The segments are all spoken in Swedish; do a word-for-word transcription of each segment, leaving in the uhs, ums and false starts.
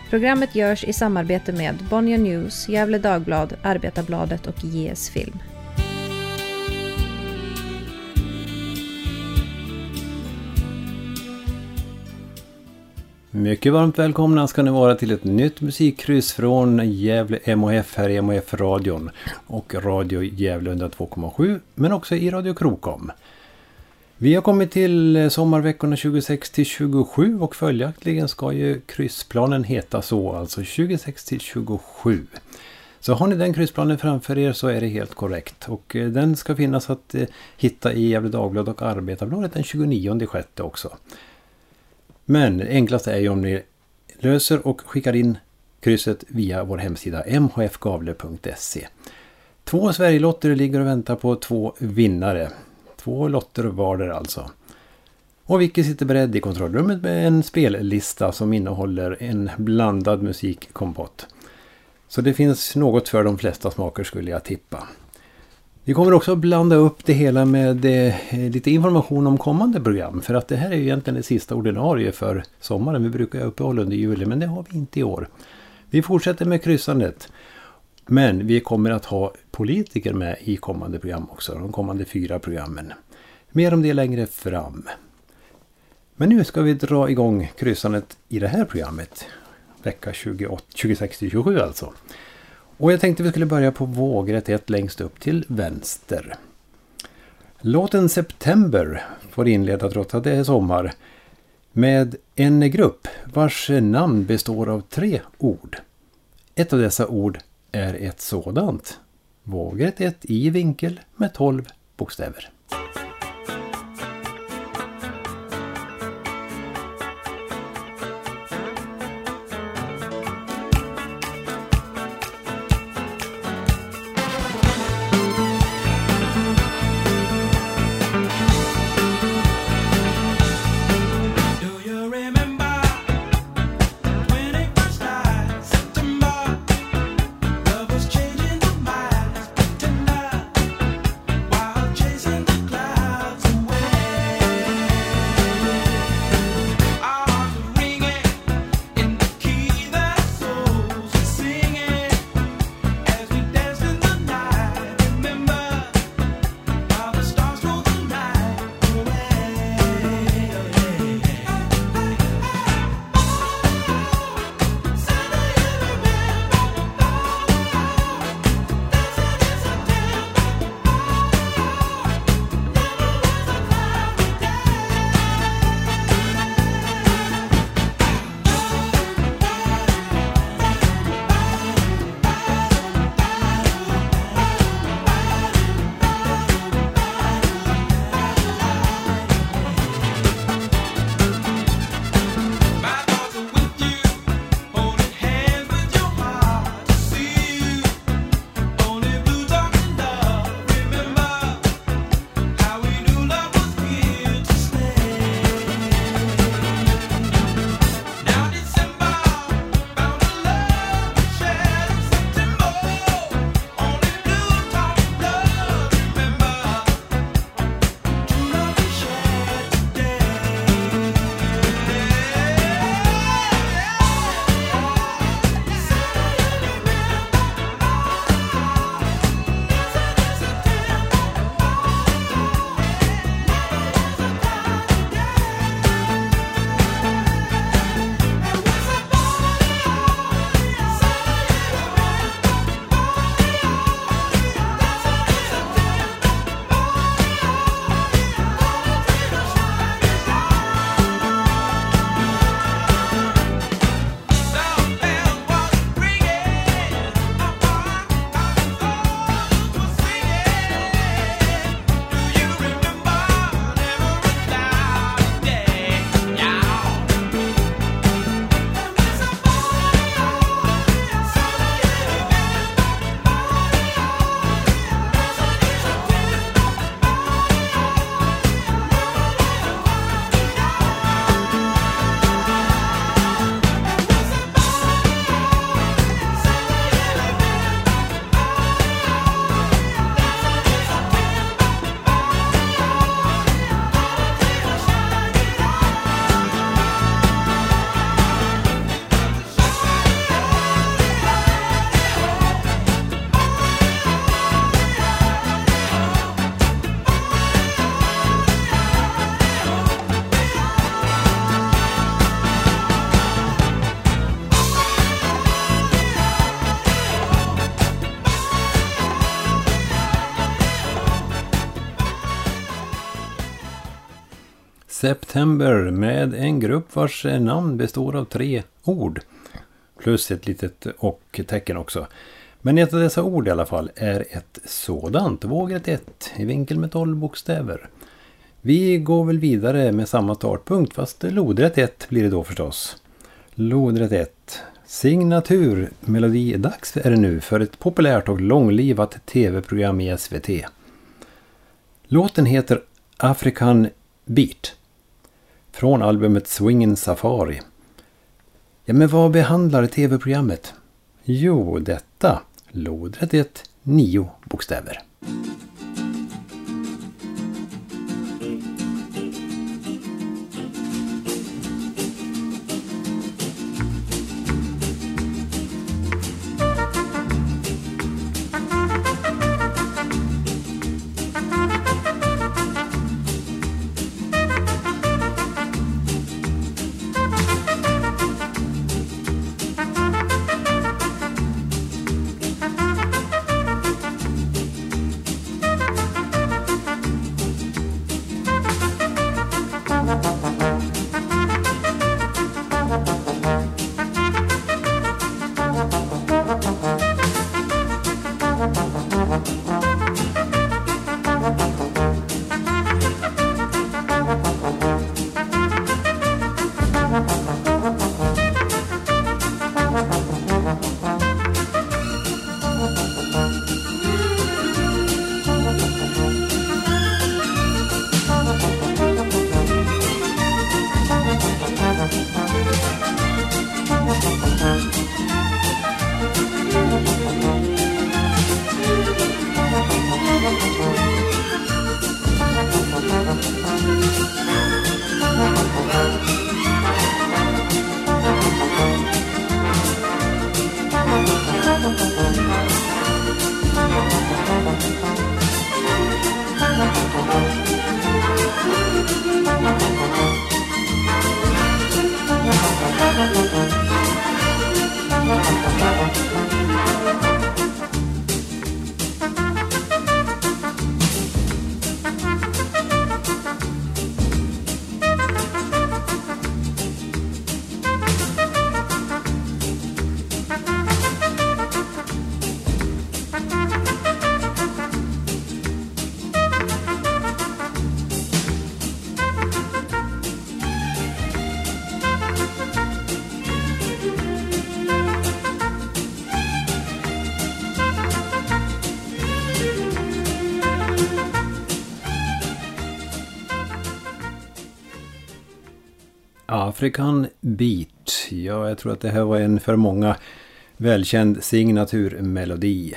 Programmet görs i samarbete med Bonnier News, Gävle Dagblad, Arbetarbladet och J S Film. Mycket varmt välkomna ska ni vara till ett nytt musikkryss från Gävle M H F här i M H F-radion och Radio Gävle hundratvå komma sju, men också i Radio Krokom. Vi har kommit till sommarveckorna tjugosex till tjugosju och följaktligen ska ju kryssplanen heta så, alltså tjugosex till tjugosju. Så har ni den kryssplanen framför er så är det helt korrekt. Och den ska finnas att hitta i Gävle Dagblad och Arbetarbladet den tjugonionde sjätte också. Men enklast är ju om ni löser och skickar in krysset via vår hemsida m h f gavle punkt se. Två Sverigelotter ligger och väntar på två vinnare. Två lotter var alltså. Och Vicky sitter beredd i kontrollrummet med en spellista som innehåller en blandad musikkompott. Så det finns något för de flesta smaker skulle jag tippa. Vi kommer också att blanda upp det hela med eh, lite information om kommande program. För att det här är ju egentligen det sista ordinarie för sommaren. Vi brukar uppehålla under juli, men det har vi inte i år. Vi fortsätter med kryssandet. Men vi kommer att ha politiker med i kommande program också. De kommande fyra programmen. Mer om det längre fram. Men nu ska vi dra igång kryssandet i det här programmet. Vecka tjugoåtta, tjugosex till tjugosju alltså. Och jag tänkte vi skulle börja på vågrätt ett längst upp till vänster. Låten September får inleda trots att det är sommar. Med en grupp vars namn består av tre ord. Ett av dessa ord är ett sådant. Vågrätt ett i vinkel med tolv bokstäver. Chasing the clouds. September med en grupp vars namn består av tre ord. Plus ett litet och-tecken också. Men ett av dessa ord i alla fall är ett sådant, vågrätt ett, i vinkel med tolv bokstäver. Vi går väl vidare med samma startpunkt, fast lodrätt ett blir det då förstås. Lodrätt ett. Signaturmelodi dags är det nu för ett populärt och långlivat tv-program i S V T. Låten heter African Beat. Från albumet Swingin' Safari. Ja, men vad behandlar tv-programmet? Jo, detta. Lodrätt ett, nio bokstäver. African Beat. Ja, jag tror att det här var en för många välkänd signaturmelodi.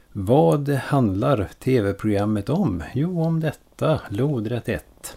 Vad handlar tv-programmet om? Jo, om detta. Lodrätt ett.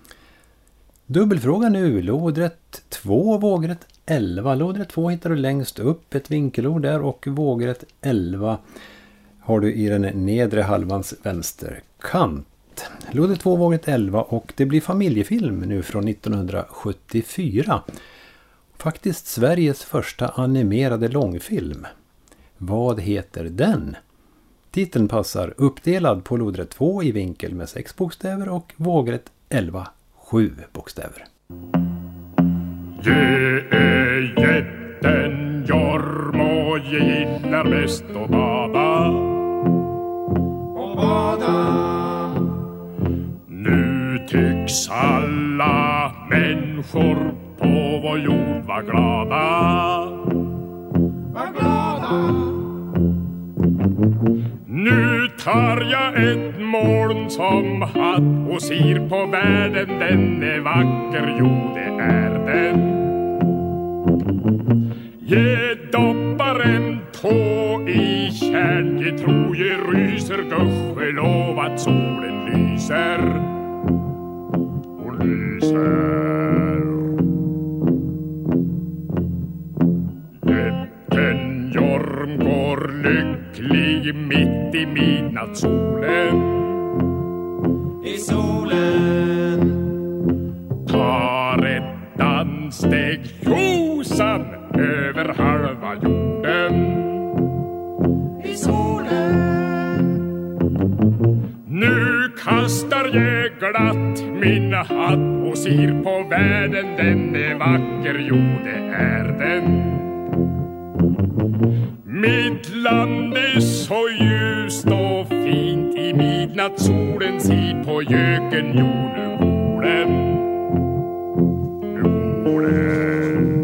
Dubbelfråga nu. Lodrätt två, vågrätt elva. Lodrätt två hittar du längst upp, ett vinkelord där, och vågrätt elva har du i den nedre halvans vänsterkant. Lodrätt två, vågrätt elva, och det blir familjefilm nu från nittonhundrasjuttiofyra. Faktiskt Sveriges första animerade långfilm. Vad heter den? Titeln passar uppdelad på lodrätt två i vinkel med sex bokstäver och vågrätt elva, sju bokstäver. Jag är jätten Jorm och jag gillar mest att bada. Och bada. Nu tycks alla människor på vår jord vara glada. Var glada. Nu tar jag ett moln som hatt och ser på världen, den är vacker, jo det är den. Jag doppar en tå i kärn, jag tror jag ryser, gudskelov att solen lyser. Och lyser. Jätten Jorm går lycklig mitt i midnattssolen. I solen. Tar ett danssteg josan över halva jorden. I solen. Nu kastar jag glatt min hatt och ser på världen, den är vacker, jo det är den. Mitt land är så ljust och fint, i midnattssolen ser på göken, jo nu går den. Nu går den.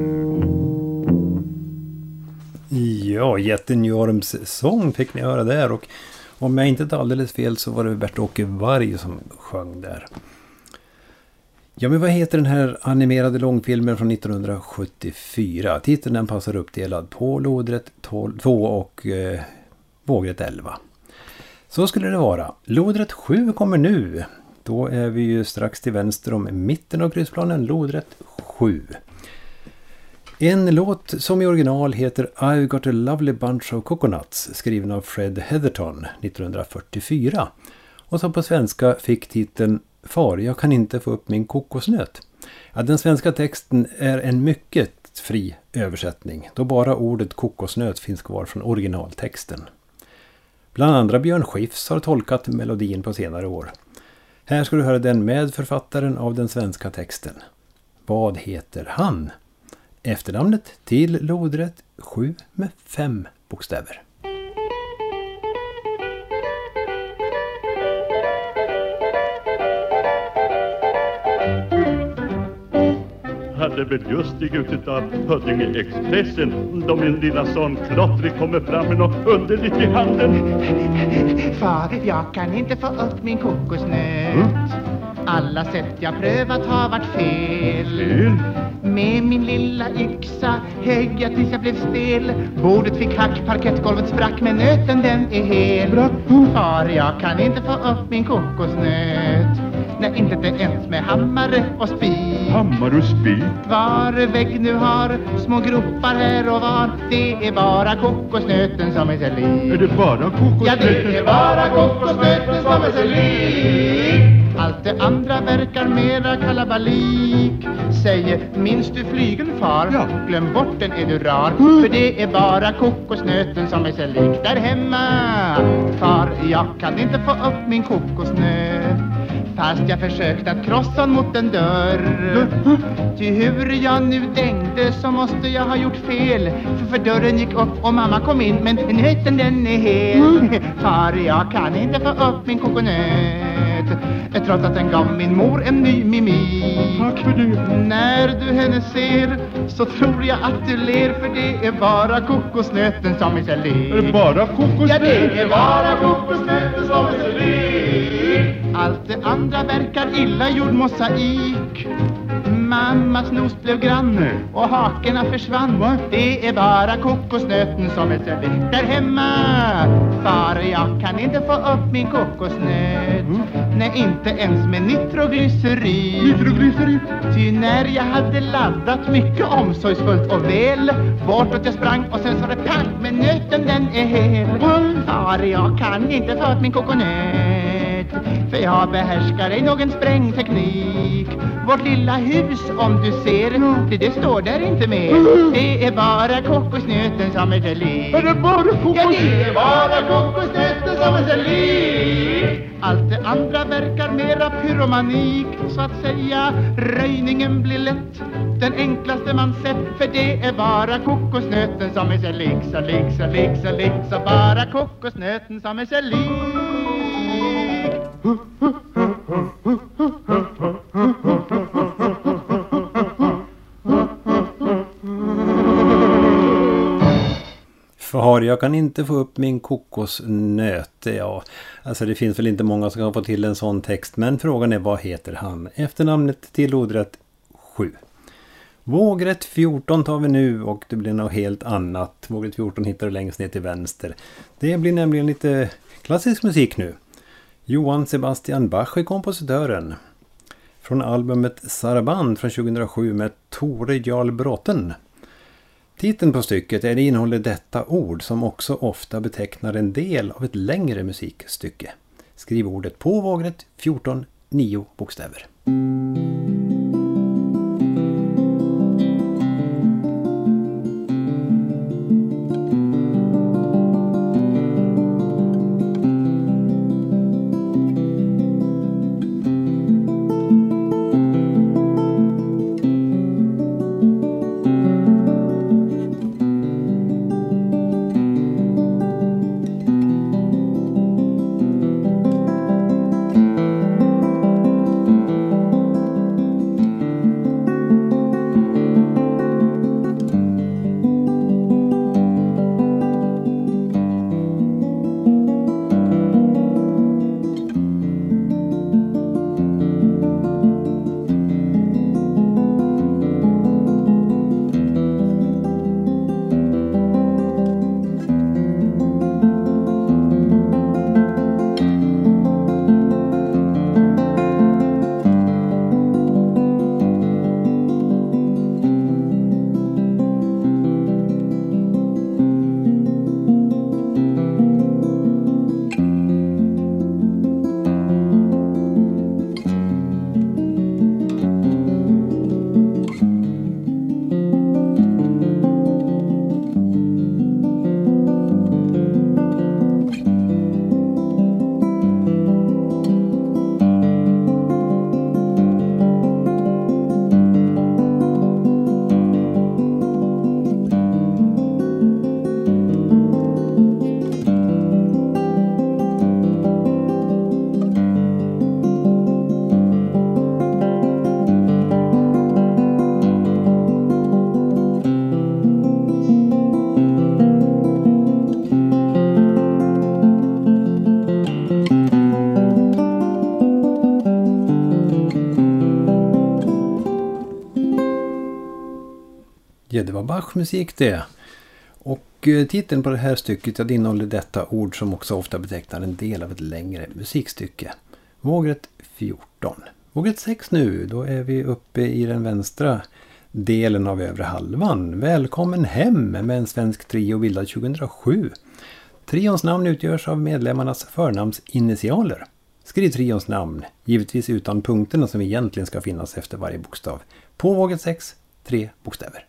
Ja, jätten Jorms sång fick ni höra där, och om jag inte tar alldeles fel så var det Bert-Åke Varg som sjöng där. Ja, men vad heter den här animerade långfilmen från nittonhundrasjuttiofyra? Titeln den passar uppdelad på lodrätt två och eh, vågrätt elva. Så skulle det vara. Lodrätt sju kommer nu. Då är vi ju strax till vänster om mitten av kryssplanen, lodrätt sju. En låt som i original heter I've got a lovely bunch of coconuts, skriven av Fred Heatherton nittonhundrafyrtiofyra. Och som på svenska fick titeln Far, jag kan inte få upp min kokosnöt. Ja, den svenska texten är en mycket fri översättning, då bara ordet kokosnöt finns kvar från originaltexten. Bland andra Björn Skifs har tolkat melodin på senare år. Här ska du höra den med författaren av den svenska texten. Vad heter han? Efternamnet till lodrätt sju med fem bokstäver. Hade väl just stigit ut utav Huddinge Expressen då min lilla son Klottrig kommer fram med något underligt i handen. Far, jag kan inte få upp min kokosnöt. Mm. Alla sätt jag prövat har varit fel. Fel? Med min lilla yxa högg jag tills jag blev stel. Bordet fick hack, parkettgolvet sprack, men nöten den är hel. Bra. Far, jag kan inte få upp min kokosnöt. Nej, inte det ens med hammare och spik. Hammare och spik? Var vägg nu har små gropar här och var. Det är bara kokosnöten som är sig lik. Är det bara kokosnöten? Ja, det är bara kokosnöten som är sig lik. Allt det andra verkar mera kalabalik. Säger, minns du flygeln far? Ja. Glöm bort den, är du rar. Mm. För det är bara kokosnöten som är sig lik där hemma. Far, jag kan inte få upp min kokosnöt. Fast jag försökt att krossa mot en dörr. Ty hur jag nu tänkte så måste jag ha gjort fel. För, för dörren gick upp och mamma kom in, men nöten den är hel. Far, jag kan inte få upp min kokosnöt, trots att den gav min mor en ny mimik. Tack för det. När du henne ser så tror jag att du ler. För det är bara kokosnöten som är sig lik. Är det bara kokosnöten? Ja, det är bara kokosnöten som är sig lik. Allt det andra verkar illa gjord mosaik. Mammas nos blev grann och hakorna försvann. Va? Det är bara kokosnöten som är sig lik där hemma. Far, jag kan inte få upp min kokosnöt. Mm. Nej, inte ens med nitroglycerin. Nitroglycerin? Ty när jag hade laddat mycket omsorgsfullt och väl, bortåt jag sprang och sen så det pang, men nöten den är hel. Far, jag kan inte få upp min kokosnöt, för jag behärskar ej någon sprängteknik. Vårt lilla hus, om du ser, det, det står där inte mer. Det är bara kokosnöten som är sig lik. Är det bara kokosnöten? Ja, det är bara kokosnöten som är sig lik. Allt det andra verkar mera pyromanik, så att säga. Röjningen blir lätt, den enklaste man sett. För det är bara kokosnöten som är sig lik. Så lik, så lik, så lik, så bara kokosnöten som är sig lik. Far, jag kan inte få upp min kokosnöt. Ja, alltså det finns väl inte många som kan få till en sån text. Men frågan är, vad heter han? Efternamnet till lodrätt sju. Vågrätt fjorton tar vi nu, och det blir något helt annat. Vågrätt fjorton hittar du längst ner till vänster. Det blir nämligen lite klassisk musik nu. Johann Sebastian Bach är kompositören. Från albumet Saraband från tjugohundrasju med Tore Jarl Bråten. Titeln på stycket är det innehåller detta ord som också ofta betecknar en del av ett längre musikstycke. Skriv ordet på vågrätt fjorton, nio bokstäver. Ja, det var Bach-musik det. Och eh, titeln på det här stycket, ja, det innehåller detta ord som också ofta betecknar en del av ett längre musikstycke. Vågrätt fjorton. Vågrätt sex nu, då är vi uppe i den vänstra delen av övre halvan. Välkommen hem med en svensk trio bildad tjugohundrasju. Trions namn utgörs av medlemmarnas förnamnsinitialer. Skriv trions namn, givetvis utan punkterna som egentligen ska finnas efter varje bokstav. På vågrätt sex, tre bokstäver.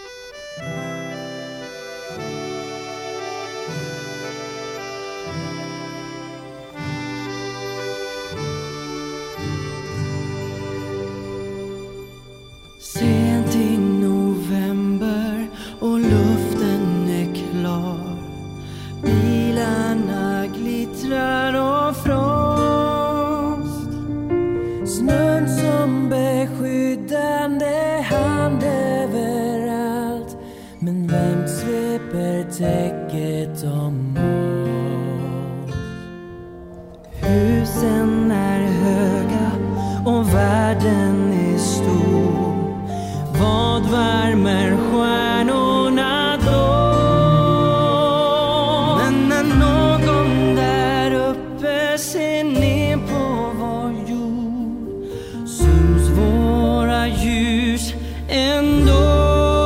Sent i november och luften är klar. Bilarna glittrar av frost. Snön som beskyddande hand överallt. Men vem sveper täcket om oss? Husen är höga och världen är stor. Vad värmer stjärnorna då? Men när någon där uppe ser ner på vår jord syns våra ljus ändå.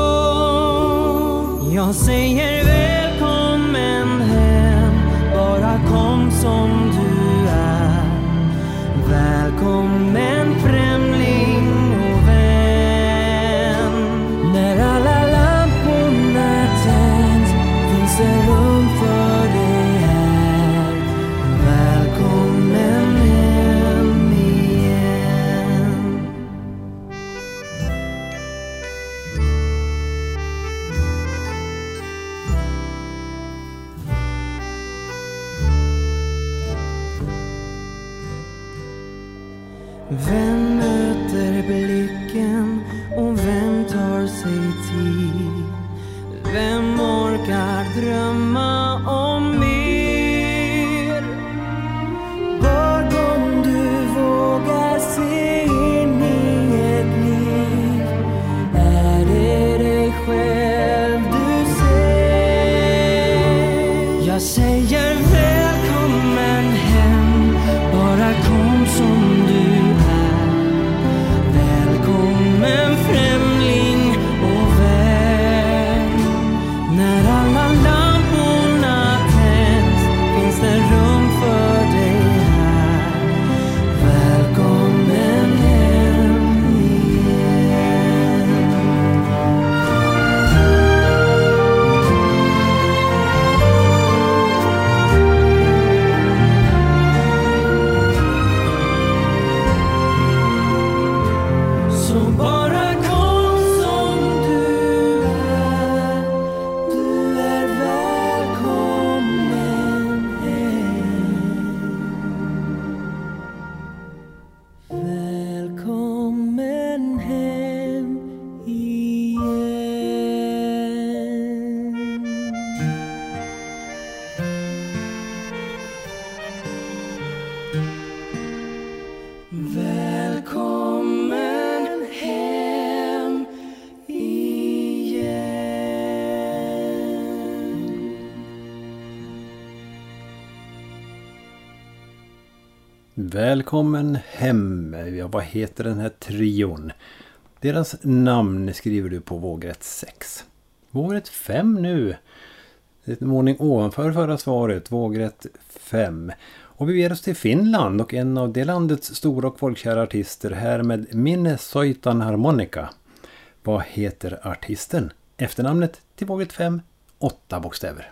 Jag säger välkommen hem, bara kom som du är. Välkommen främling och vän. När alla lamporna tänds finns det rum för dig här. Välkommen hem igen. Vem möter blicken och vem tar sig tid? Vem orkar drömma om mer? Var gång du vågar se in i ett liv är det dig själv du ser. Jag säger välkommen hem, bara kom som du är. Välkommen främling och vän. När alla lamporna tänds finns det rum för dig här. Välkommen hem igen. Så bara kom som du är. Du är välkommen hem. Välkommen hem igen. Välkommen hem igen. Välkommen hem. Ja, vad heter den här trion? Deras namn skriver du på vågrätt sex. Vågrätt fem nu. Det är en ordning ovanför förra svaret. Vågrätt fem. Och vi ger oss till Finland och en av det landets stora och folkkära artister här med Minne Soitan Harmonika. Vad heter artisten? Efternamnet till vågrätt fem. Åtta bokstäver.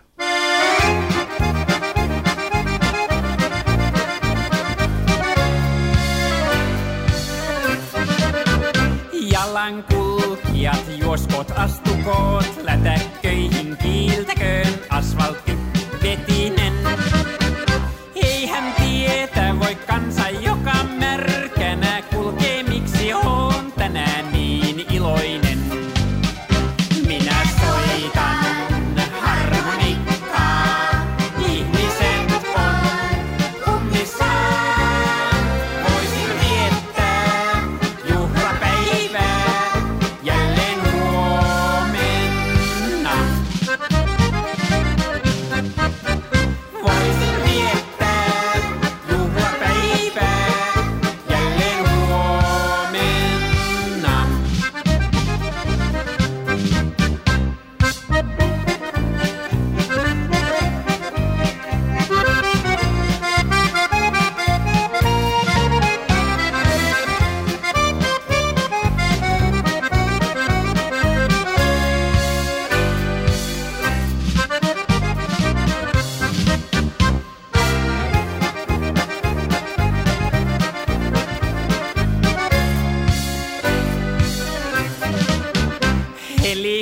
Jalankulkijat juoskoot astukoot, lätäkköihin kiiltäköön asfaltti vetinen. Eihän tietä voi kansa, joka märkänä kulkee, miksi on tänään niin iloinen. Minä soitan harmonikkaa, ihmiset on kummissaan. Voisin viettää juhlapäivää jälleen huomenna.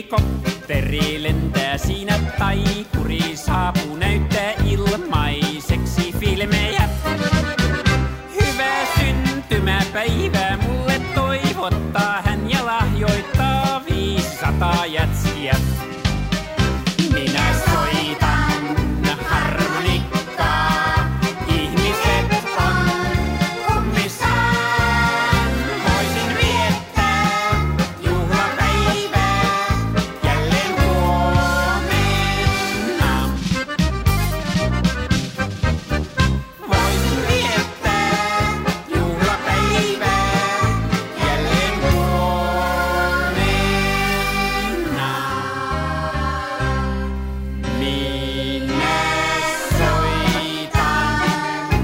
Helikopteri lentää siinä, taikuri saapuu näyttää ilmaiseksi filmejä. Hyvää syntymäpäivää mulle toivottaa hän ja lahjoittaa viisisataa jätskiä. Minä soitan harmonikkaa, ihmiset on kummissaan. Voisin viettää juhlapäivää jälleen huomenna. Voisin viettää juhlapäivää jälleen huomenna. Minä soitan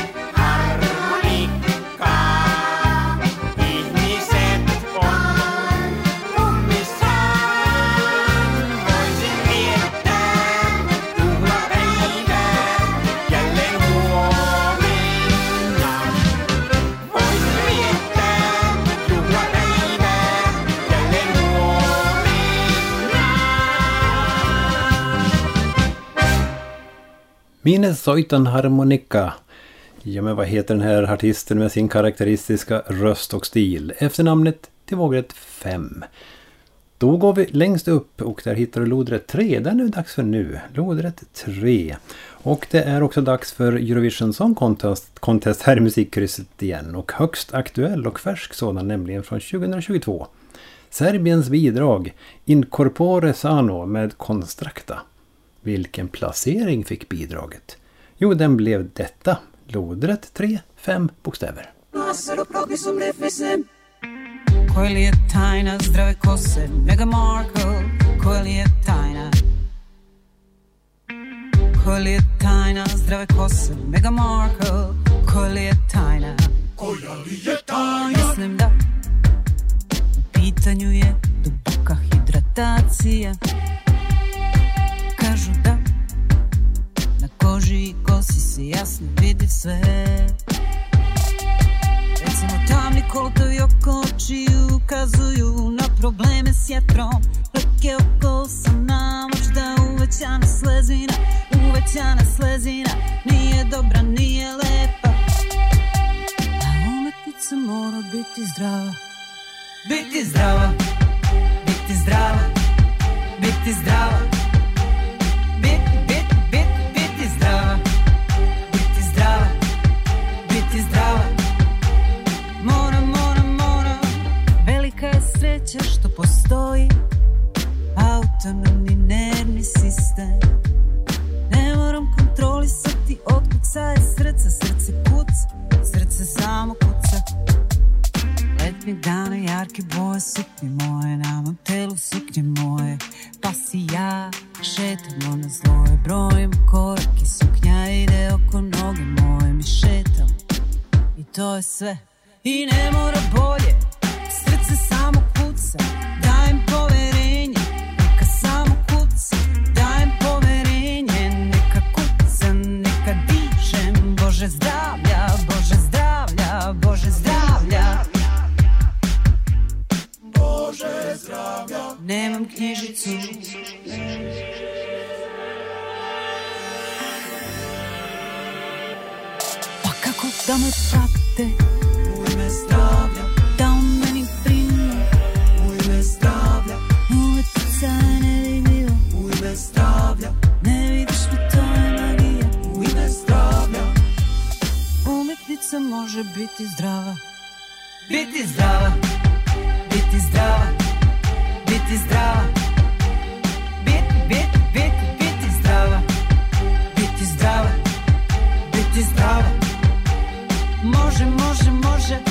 harmonikkaa, ihmiset on kummissaan. Voisin viettää juhlapäivää jälleen huomenna. Voisin viettää juhlapäivää jälleen huomenna. Minne soitan harmonika. Ja men vad heter den här artisten med sin karaktäristiska röst och stil? Efternamnet till vågrätt fem. Då går vi längst upp och där hittar du lodrätt tre. Den är det dags för nu. Lodrätt tre. Och det är också dags för Eurovision Song Contest, Contest här i musikkrysset igen. Och högst aktuell och färsk sådan, nämligen från tjugohundratjugotvå. Serbiens bidrag Incorpore Sano med Constracta. Vilken placering fick bidraget? Jo, den blev detta. Lodrätt tre, fem bokstäver. Koja li je tajna zdrave kose Meghan Markle? Koja li je tajna? Koja li je tajna zdrave kose Meghan Markle? Koja li je tajna? Koja li je tajna? Mislim da u pitanju je duboka hidratacija. Kažu da na koži i kosi se jasno vidi sve. Recimo tamni kolotovi oko očiju ukazuju na probleme s jetrom. Leke oko usana, možda uvećana slezina. Uvećana slezina nije dobra, nije lepa. A umetnica mora biti zdrava. Biti zdrava, biti zdrava, biti zdrava. Biti, biti, biti, biti zdrava. Biti zdrava, biti zdrava. Moram, moram, moram. Velika je sreća što postoji autonomni nervni sistem. Ne moram kontrolisati otkuca je srce. Srce kuca, srce samo kuca. Letnji dana, jarke boje, suknje moje. Na mom telu suknje moje. Pa si ja šetamo na zloje. Brojim korake, suknja ide oko noge moje. Mi šetamo i to je sve. I ne mora bolje, srce samo kuca. Dajem poverenje, neka samo kuca. Dajem poverenje, neka kuca, neka dišem. Bože zdravlja, Bože zdravlja, Bože zdravlja. Bože zdravlja. Nemam knjižicu. Pa kako da me prate? U ime zdravlja. Da o meni brinu. U ime zdravlja. Umetnica je nevidljiva. U ime zdravlja. Ne vidiš mi, to je magija. U ime zdravlja. Umetnica može biti zdrava. Biti zdrava. Biti zdrava. Biti zdrava. Biti, biti, biti, biti zdrava. Biti zdrava. Biti zdrava. Može, može, može.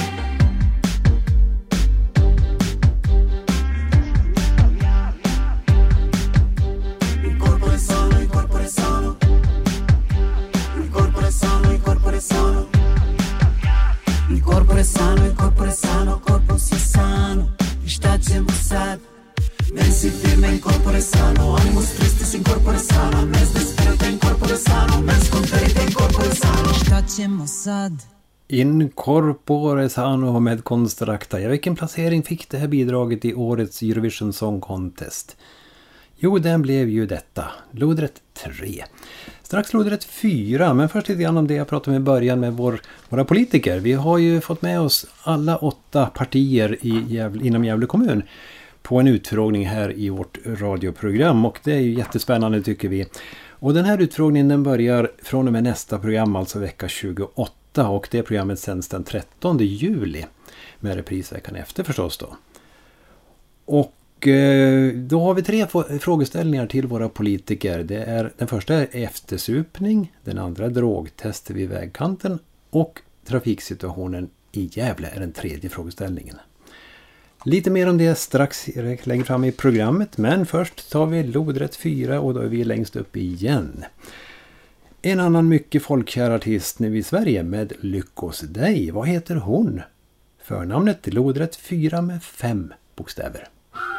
Incorpore sano, incorpore sano. Incorpore sano, incorpore sano. Incorpore sano, incorpore sano. Corpus je sano. I šta ćemo sad? Mensi firme incorpore sano. Animus tristis incorpore sano. Mens desperate incorpore sano. Mens conferite incorpore sano. Šta ćemo sad? Incorpore sano med Constracta. Ja, vilken placering fick det här bidraget i årets Eurovision Song Contest? Jo, den blev ju detta. Lodrätt tre. Strax lodrätt fyra, men först lite grann om det jag pratade med i början med vår, våra politiker. Vi har ju fått med oss alla åtta partier i Gävle, inom Gävle kommun på en utfrågning här i vårt radioprogram, och det är ju jättespännande tycker vi. Och den här utfrågningen den börjar från och med nästa program, alltså vecka tjugoåtta, och det programmet sänds den trettonde juli med reprisveckan efter förstås då. Och då har vi tre frågeställningar till våra politiker. Det är, den första är eftersupning, den andra är drogtester vid vägkanten och trafiksituationen i Gävle är den tredje frågeställningen. Lite mer om det strax längre fram i programmet, men först tar vi lodrätt fyra och då är vi längst upp igen. En annan mycket folkkär artist nu i Sverige med Lyckos dig. Vad heter hon? Förnamnet lodrätt fyra med fem bokstäver.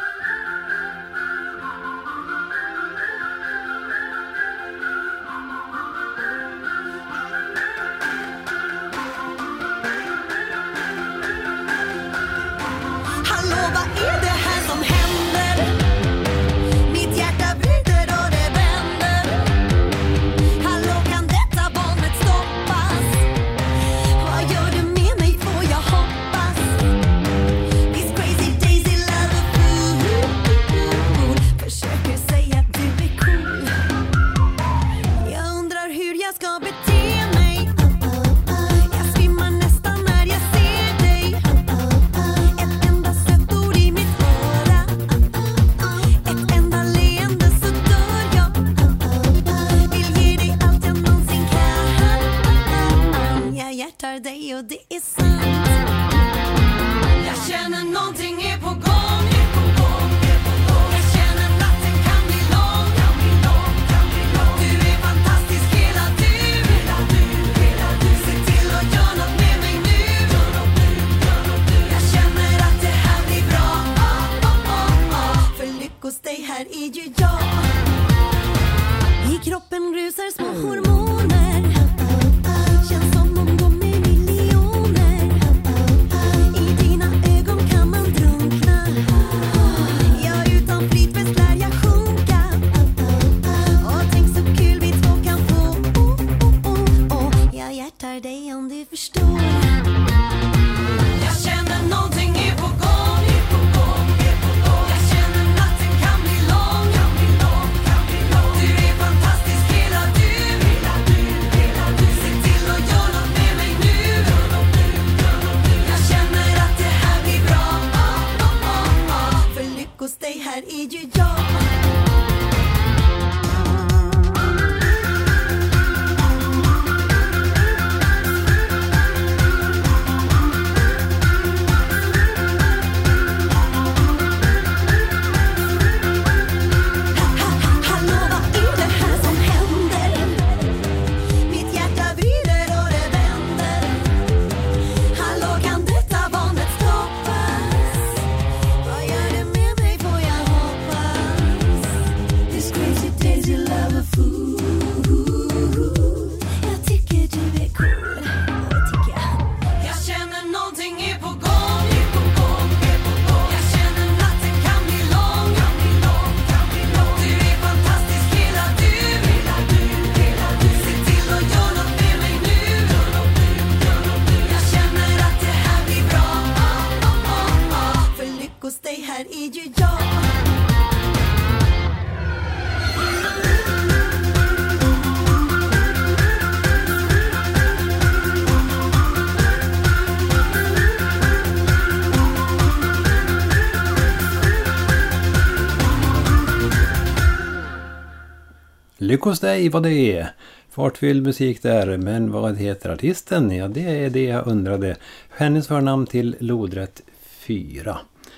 Lyckos dig vad det är. Fartfylld musik där, men vad heter artisten? Ja, det är det jag undrade. Hennes förnamn till lodrätt fyra.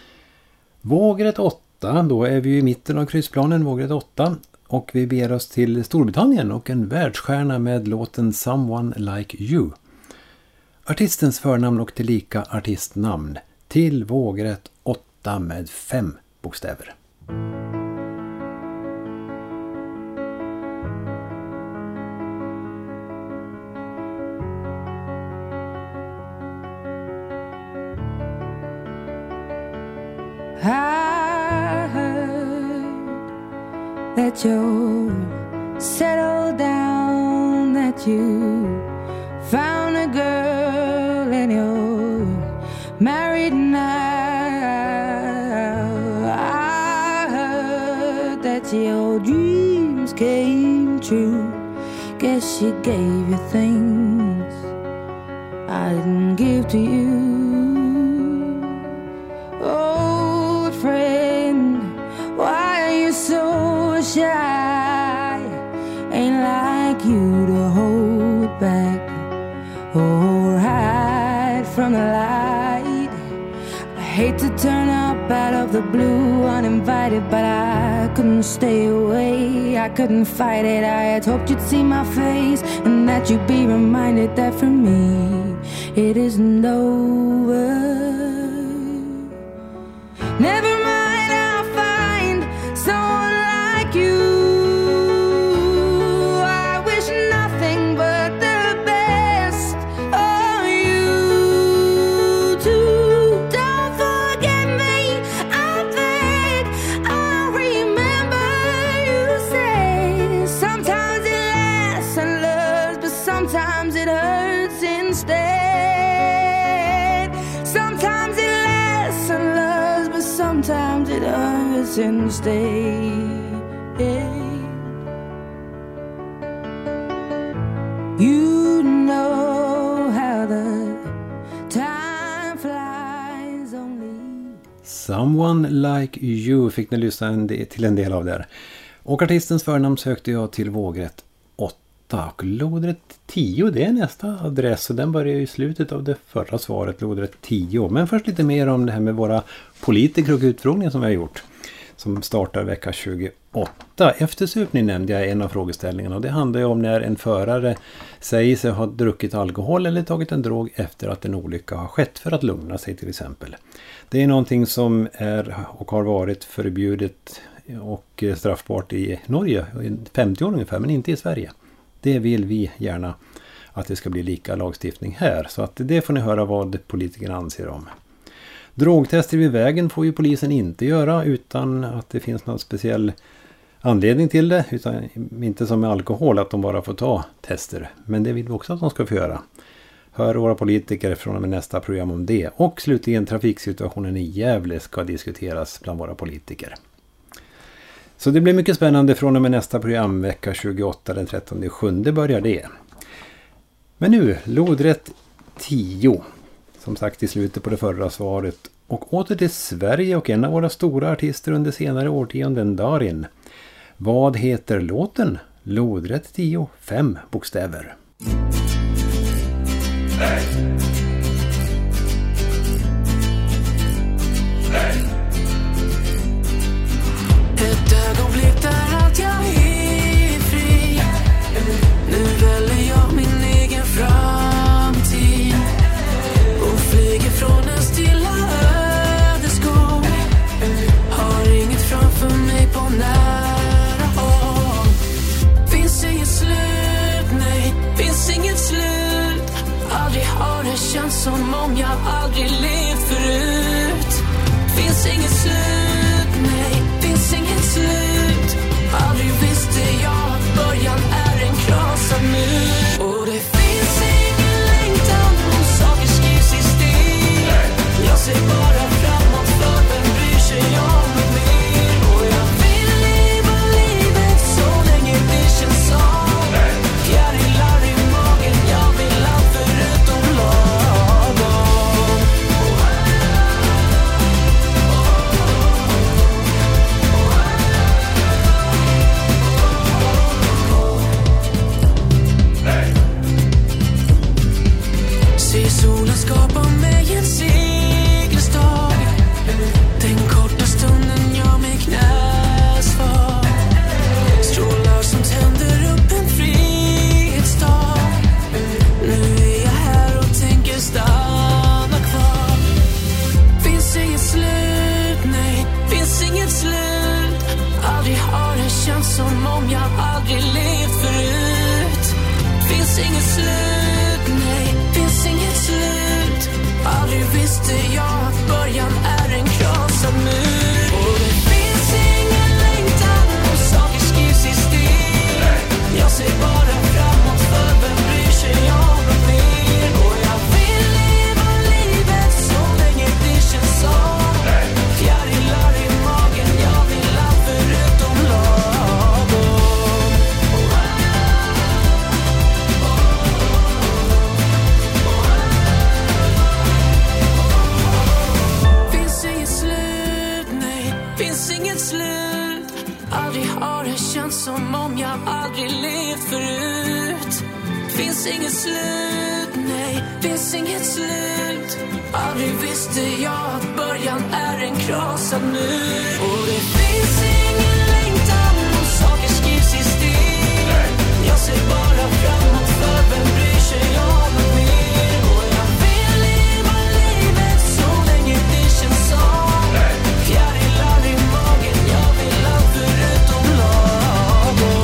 Vågrätt åtta, då är vi i mitten av kryssplanen, vågrätt åtta. Och vi ber oss till Storbritannien och en världsstjärna med låten Someone Like You. Artistens förnamn och tillika artistnamn till vågrätt åtta med fem bokstäver. I heard that you're settled down, that you found a girl and you're married now. I heard that your dreams came true. Guess she gave you things I didn't give to you. Old friend, why are you so shy? Ain't like you to hold back or hide from the light. I hate to turn up out of the blue uninvited, but I couldn't stay away, I couldn't fight it. I had hoped you'd see my face and that you'd be reminded that for me it isn't over. Never mind, I'll find someone like you. I wish nothing but the best of you too. Don't forget me, I beg. I remember you say sometimes it lasts and loves, but sometimes it hurts instead. Sometimes it lasts and loves, but sometimes it hurts instead. You know how the time flies only. Someone Like You fick ni lyssna en del, till en del av där. Och artistens förnamn sökte jag till vågrätt åtta. Och lodrätt tio, det är nästa adress. Och den börjar i slutet av det förra svaret, lodrätt tio. Men först lite mer om det här med våra politiker och utfrågningar som vi har gjort. Som startar vecka tjugoåtta. Eftersupning nämnde jag en av frågeställningarna. Och det handlar ju om när en förare säger sig ha druckit alkohol eller tagit en drog efter att en olycka har skett för att lugna sig till exempel. Det är någonting som är och har varit förbjudet och straffbart i Norge i femtio år ungefär, men inte i Sverige. Det vill vi gärna att det ska bli lika lagstiftning här. Så att det får ni höra vad politikerna anser om. Drogtester vid vägen får ju polisen inte göra utan att det finns någon speciell anledning till det. Utan inte som med alkohol att de bara får ta tester. Men det vill vi också att de ska få göra. Hör våra politiker från och med nästa program om det. Och slutligen trafiksituationen i Gävle ska diskuteras bland våra politiker. Så det blir mycket spännande från och med nästa program, vecka tjugoåtta, den trettonde sjunde börjar det. Men nu, lodrätt tio. Som sagt i slutet på det förra svaret. Och åter till Sverige och en av våra stora artister under senare årtionden, Darin. Vad heter låten? Lodrätt tio, fem bokstäver. Hey! Hey! Ett ögonblick där allt jag är fri. Nu väljer jag min egen framtid och flyger från en stilla ödeskog. Har inget framför mig på nära håll. Finns inget slut, nej, finns inget slut. Aldrig har det känts som om jag aldrig levt förut. Finns inget slut, nej, finns inget slut. Aldrig visste jag att början är en krasad mur. Och det finns ingen längtan om saker skrivs i stil. Jag ser bara framåt, för vem bryr sig om mer. Och jag vill leva livet så länge det känns som. Fjärilar i magen, jag vill allt förutom lagom. Se solen skapa mig en segelstad. Den korta stunden gör mig knäsvag. Strålar som tänder upp en frihetsdag. Nu är jag här och tänker stanna kvar. Finns inget slut, nej, finns inget slut. Aldrig har det känts som om jag aldrig levt förut. Finns inget slut, nej, finns inget slut. Aldrig visste jag att början är en krasad mur. känns som om jag aldrig levt förut. Finns inget slut, nej, finns inget slut. Aldrig visste jag att början är en krossad mur. Och det finns ingen längtan om saker skrivs i sten. Jag ser bara framåt, för vem bryr sig om något mer. Och jag vill leva livet så länge det känns som. Fjärilar i magen, jag vill allt förutom lagom.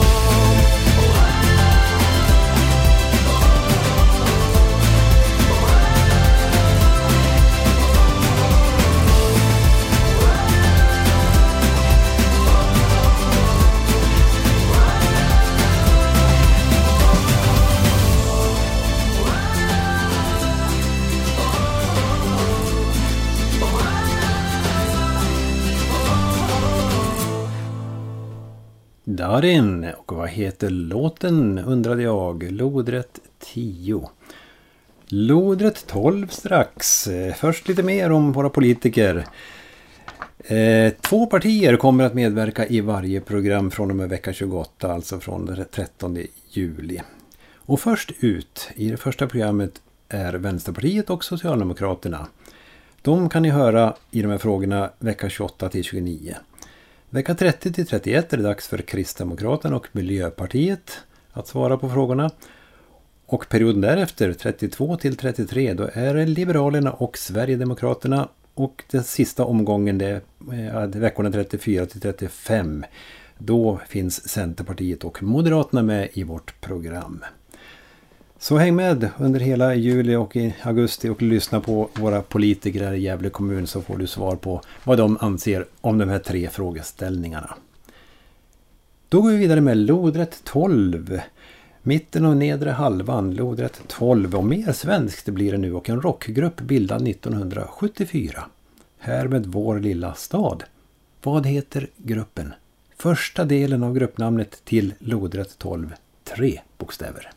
Darin, och vad heter låten undrade jag? Lodrätt tio. Lodrätt tolv strax. Först lite mer om våra politiker. Eh, två partier kommer att medverka i varje program från och med vecka tjugoåtta, alltså från den trettonde juli. Och först ut i det första programmet är Vänsterpartiet och Socialdemokraterna. De kan ni höra i de här frågorna vecka tjugoåtta till tjugonio. Vecka trettio till trettioett är det dags för Kristdemokraterna och Miljöpartiet att svara på frågorna. Och perioden därefter, trettiotvå till trettiotre, då är det Liberalerna och Sverigedemokraterna. Och den sista omgången, det är veckorna trettiofyra till trettiofem, då finns Centerpartiet och Moderaterna med i vårt program. Så häng med under hela juli och i augusti och lyssna på våra politiker här i Gävle kommun, så får du svar på vad de anser om de här tre frågeställningarna. Då går vi vidare med lodrätt tolv. Mitten och nedre halvan, lodrätt tolv, och mer svenskt det blir det nu, och en rockgrupp bildad nittonhundrasjuttiofyra. Här med Vår lilla stad. Vad heter gruppen? Första delen av gruppnamnet till lodrätt tolv, tre bokstäver.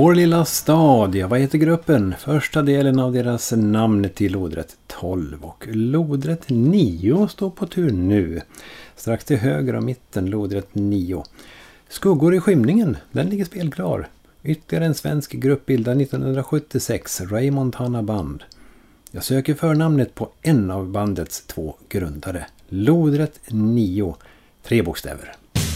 Vår lilla stad, ja, vad heter gruppen? Första delen av deras namn till lodrätt tolv och lodrätt nio står på tur nu. Strax till höger och mitten lodrätt nio. Skuggor i skymningen, den ligger spelklar. Ytterligare en svensk grupp bildad nittonhundrasjuttiosex, Raymond Hanna Band. Jag söker förnamnet på en av bandets två grundare. Lodrätt nio, tre bokstäver.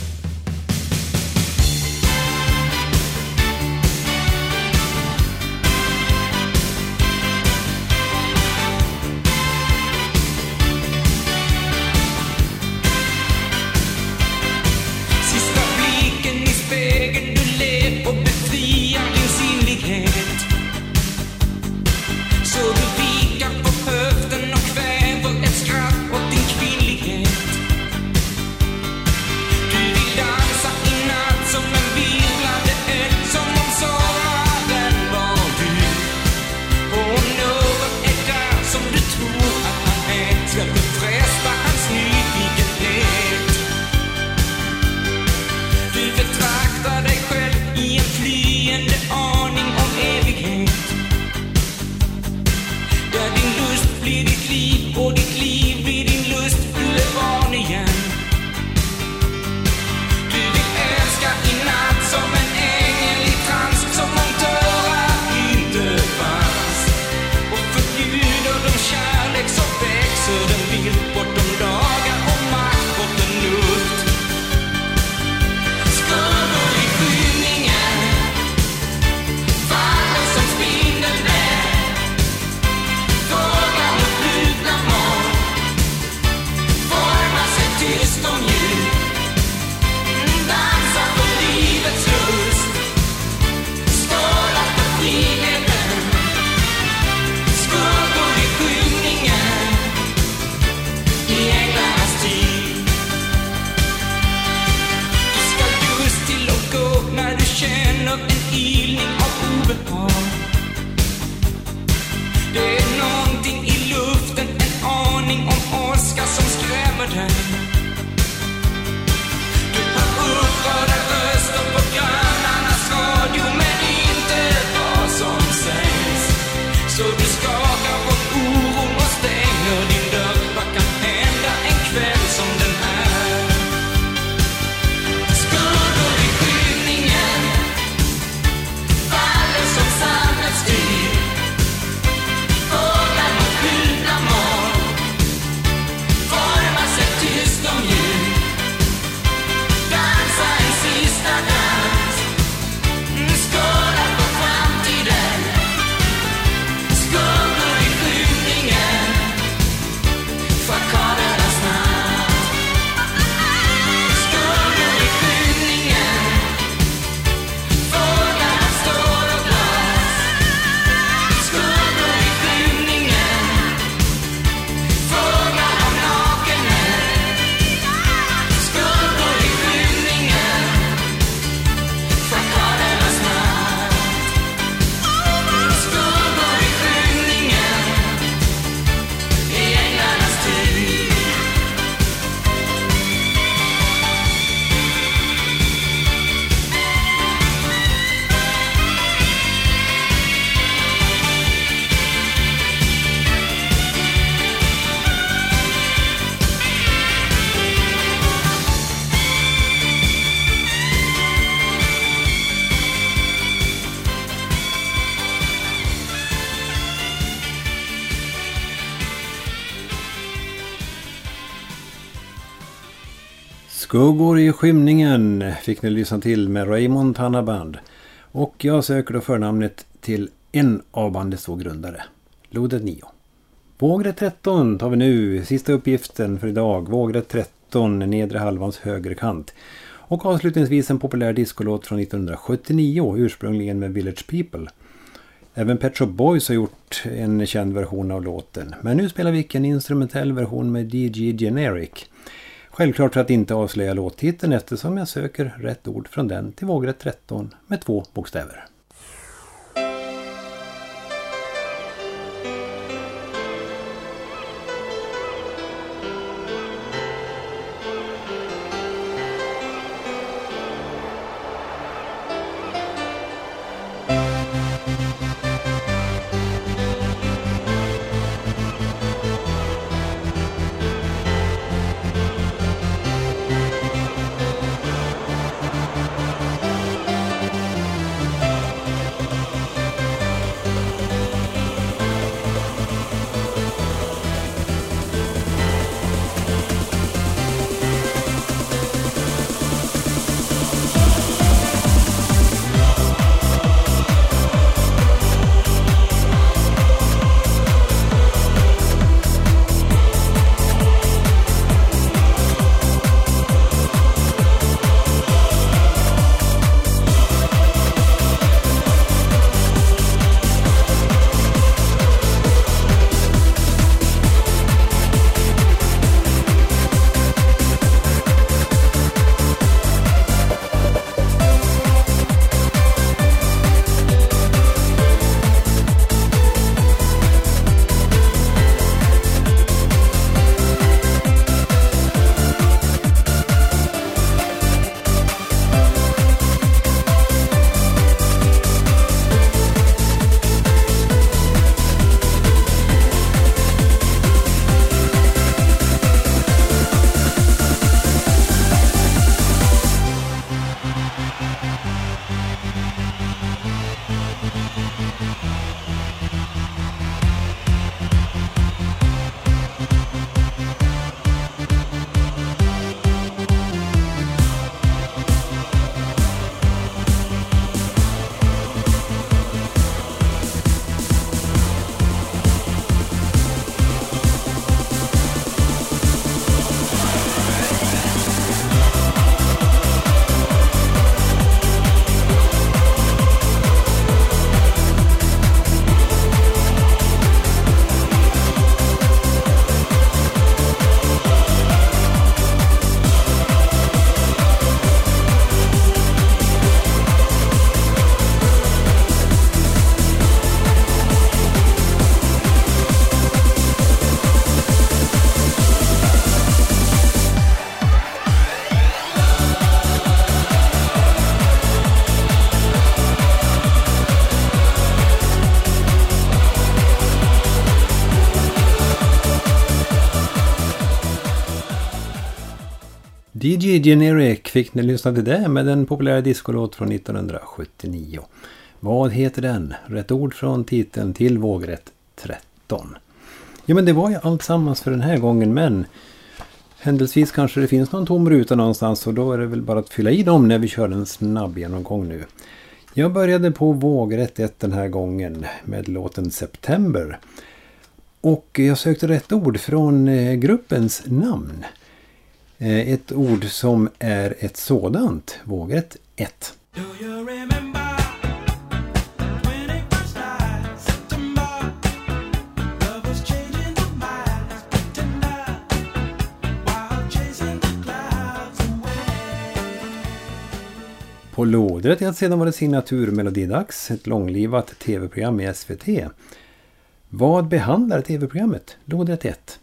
Skuggor i skymningen fick ni lyssna till med Raymond Hanna Band. Och jag söker då förnamnet till en av bandets två grundare. Lodrätt nio. Vågrätt tretton tar vi nu. Sista uppgiften för idag. Vågrätt tretton, nedre halvans högerkant. Och avslutningsvis en populär discolåt från nittonhundrasjuttionio, ursprungligen med Village People. Även Pet Shop Boys har gjort en känd version av låten. Men nu spelar vi en instrumentell version med D G Generic. Självklart för att inte avslöja låttiteln eftersom jag söker rätt ord från den till vågrätt tretton med två bokstäver. D J Generic fick ni lyssna till det med den populära discolåt från nittonhundrasjuttionio. Vad heter den? Rätt ord från titeln till vågrätt tretton. Ja, men det var ju allt sammans för den här gången, men händelsevis kanske det finns någon tom ruta någonstans och då är det väl bara att fylla i dem när vi kör en snabb genomgång nu. Jag började på vågrätt ett den här gången med låten September. Och jag sökte rätt ord från gruppens namn. Ett ord som är ett sådant, vågrätt ett. På lådret ett sedan var det signaturmelodidags, ett långlivat tv-program i S V T. Vad behandlar tv-programmet? Lådret ett.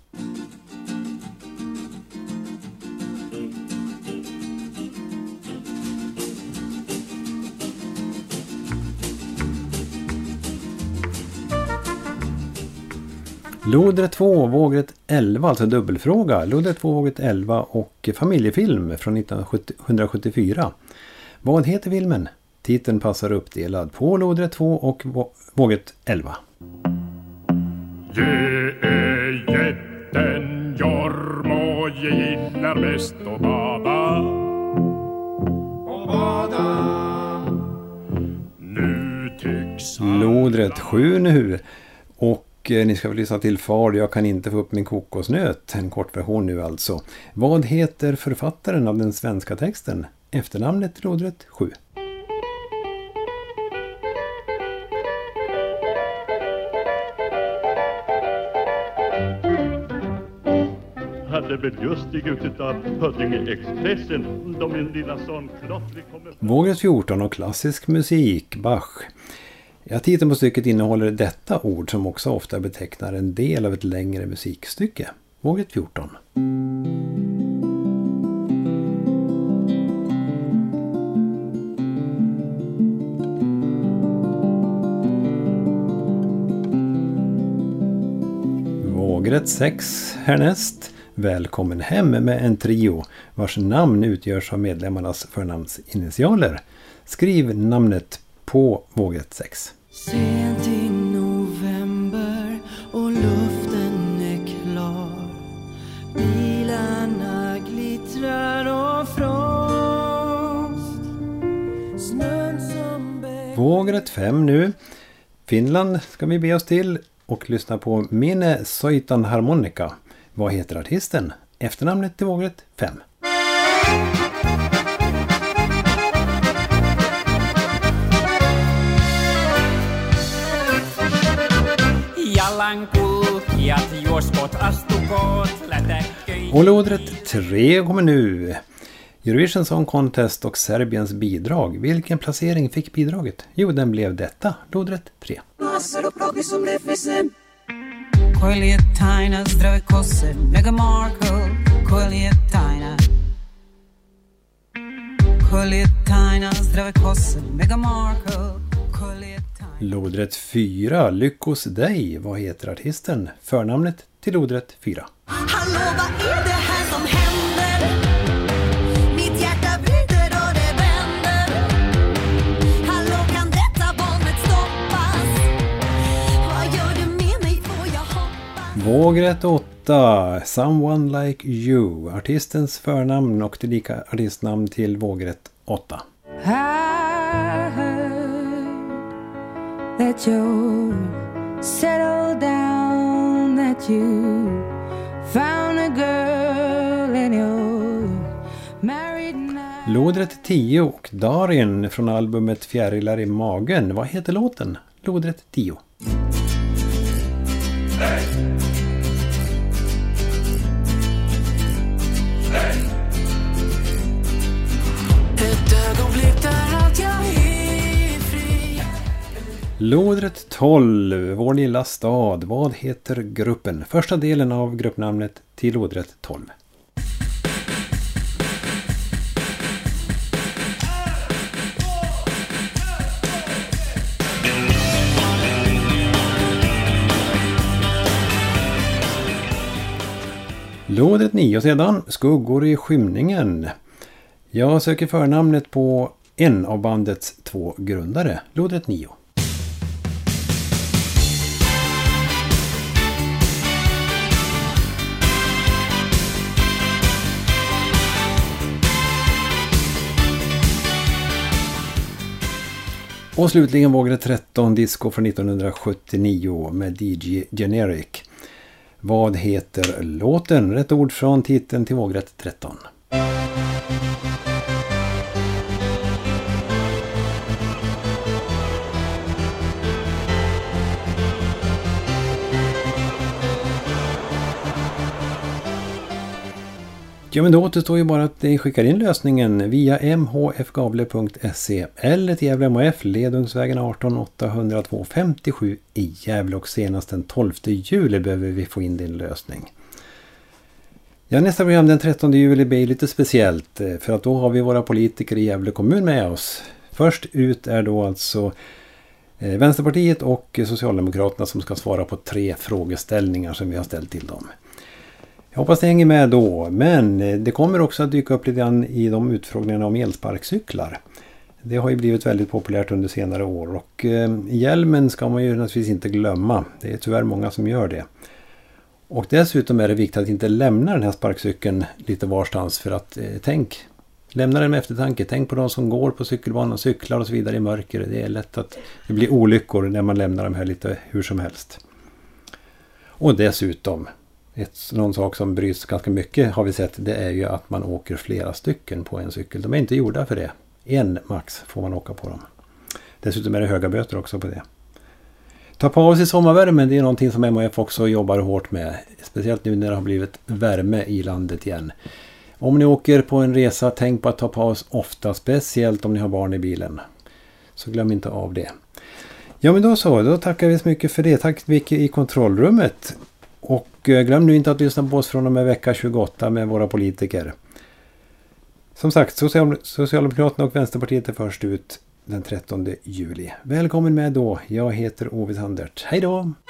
Lådret två, vågrätt elva, alltså dubbelfråga. Lådret två, vågrätt elva och familjefilm från nittonhundrasjuttiofyra. Vad heter filmen? Titeln passar uppdelad på lådret två och vågrätt elva. Jag är jätten Jorm och jag gillar mest att bada. Och bada. Nu tycks Lådret sju nu. Och ni ska väl lyssna till Far, jag kan inte få upp min kokosnöt. En kort version nu alltså. Vad heter författaren av den svenska texten? Efternamnet till lådret sju. Hade väl just stigit ut utav Huddinge Expressen då min lilla son Klottrig kommer fram. Vågrätt fjorton och klassisk musik, Bach. Ja, titeln på stycket innehåller detta ord som också ofta betecknar en del av ett längre musikstycke. Vågrätt fjorton. Vågrätt sex härnäst. Välkommen hem med en trio vars namn utgörs av medlemmarnas förnamnsinitialer. Skriv namnet på vågrätt sex. Sent i november och luften är klar. Bilarna glittrar och frost. Snön som bäck. Vågrätt fem nu. Finland ska vi be oss till och lyssna på Minne Soitan Harmonika. Vad heter artisten? Efternamnet till vågrätt fem. Och lådret tre kommer nu. Eurovision Song Contest och Serbiens bidrag. Vilken placering fick bidraget? Jo, den blev detta. Lådret tre. Koja li je tajna zdrave kose Meghan Markle? Koja li je tajna? Koja li je tajna zdrave kose Meghan Markle? Koja li je tajna? Lådret fyra, Lyckos dig. Vad heter artisten? Förnamnet till lådret fyra. Hallå, vad är det här som händer? Mitt hjärta bryter och det vänder. Hallå, kan detta våldet stoppas? Vad gör du med mig? Får jag hoppas? Vågrätt åtta, Someone Like You. Artistens förnamn och tillika artistnamn till vågrätt åtta. I heard that you settled down, that you found a girl and you're married now. Lådret tio och Darin från albumet Fjärilar i magen. Vad heter låten? Lådret tio. Hey! Hey! Ett ögonblick där allt jag är fri. Lådret tolv, Vår lilla stad. Vad heter gruppen? Första delen av gruppnamnet till lådret tolv. Lodrätt nio sedan, Skuggor i skymningen. Jag söker förnamnet på en av bandets två grundare, Lodrätt nio. Och slutligen Vågrätt tretton, disco från nittonhundrasjuttionio med D J Generic. Vad heter låten? Rätt ord från titeln till Vågrätt tretton. Ja, men då återstår ju bara att ni skickar in lösningen via m h f gavle punkt se eller till Gävle M H F, Ledungsvägen arton åttahundratvå femtiosju i Gävle, och senast den tolfte juli behöver vi få in din lösning. Ja, nästa program den trettonde juli blir lite speciellt, för att då har vi våra politiker i Gävle kommun med oss. Först ut är då alltså eh, Vänsterpartiet och Socialdemokraterna som ska svara på tre frågeställningar som vi har ställt till dem. Jag hoppas det hänger med då, men det kommer också att dyka upp lite grann i de utfrågningarna om elsparkcyklar. Det har ju blivit väldigt populärt under senare år, och eh, hjälmen ska man ju naturligtvis inte glömma. Det är tyvärr många som gör det. Och dessutom är det viktigt att inte lämna den här sparkcykeln lite varstans, för att eh, tänk, lämna den med eftertanke. Tänk på de som går på cykelbanan, cyklar och så vidare i mörker. Det är lätt att det blir olyckor när man lämnar dem här lite hur som helst. Och dessutom, Ett, någon sak som bryts ganska mycket har vi sett, det är ju att man åker flera stycken på en cykel. De är inte gjorda för det. En max får man åka på dem. Dessutom är det höga böter också på det. Ta paus i sommarvärmen, det är någonting som M H F också jobbar hårt med. Speciellt nu när det har blivit värme i landet igen. Om ni åker på en resa, tänk på att ta paus ofta, speciellt om ni har barn i bilen. Så glöm inte av det. Ja, men då så, då tackar vi så mycket för det. Tack Vicky i kontrollrummet. Och glöm nu inte att lyssna på oss från och med vecka tjugoåtta med våra politiker. Som sagt, Social- Socialdemokraterna och Vänsterpartiet är först ut den trettonde juli. Välkommen med då. Jag heter Ove Sandert. Hej då!